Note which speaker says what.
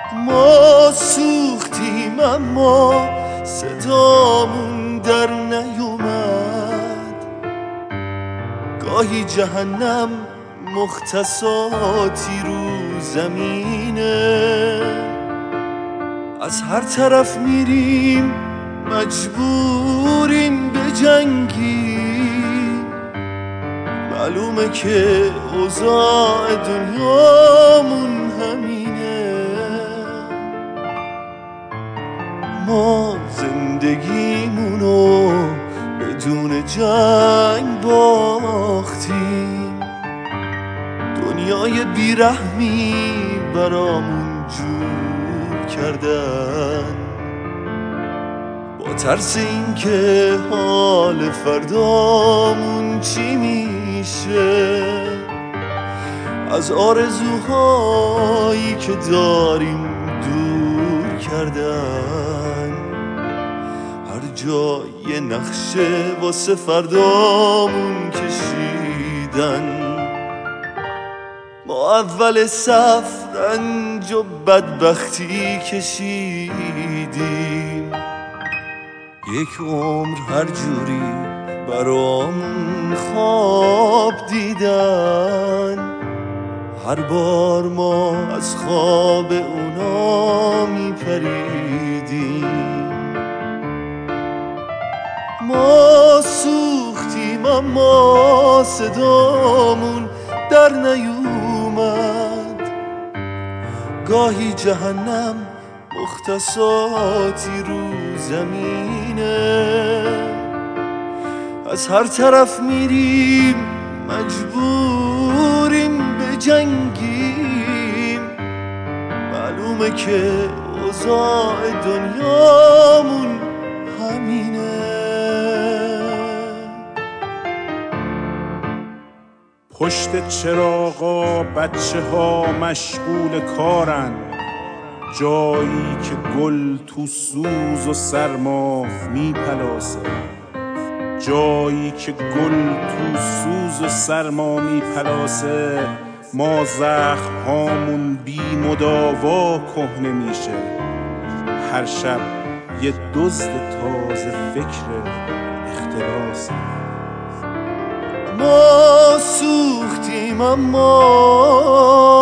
Speaker 1: ما سوختیم اما صدامون در نیومد. گاهی جهنم مختصاتی رو زمینه، از هر طرف میریم مجبوریم به جنگی. معلومه که اوضاع دنیامون همینه. ما زندگیمونو بدون جنگ باختیم، دنیای بیرحمی برامون جور کردن. با ترس این که حال فردامون چی میشه، از آرزوهایی که داریم دور کردن. هر جا یه نقشه واسه فردامون کشیدن. ما اول صف رنج و بدبختی کشیدیم، یک عمر هر جوری برامون خواب دیدن. هر بار ما از خواب اونا میپریدیم. ما سوختیم اما صدامون در نیومد. گاهی جهنم مختصاتی رو زمینه، از هر طرف میریم مجبوریم به جنگیم. معلومه که اوضاع دنیامون همینه.
Speaker 2: پشت چراغا بچه ها مشغول کارن، جایی که گل تو سوز و سرما میپلاسه. جایی که گل تو سوز و سرما میپلاسه، ما زخم هامون بی مداوا کهنه میشه. هر شب یه دزد تازه فکر اختلاسه.
Speaker 1: ما سوختیم اما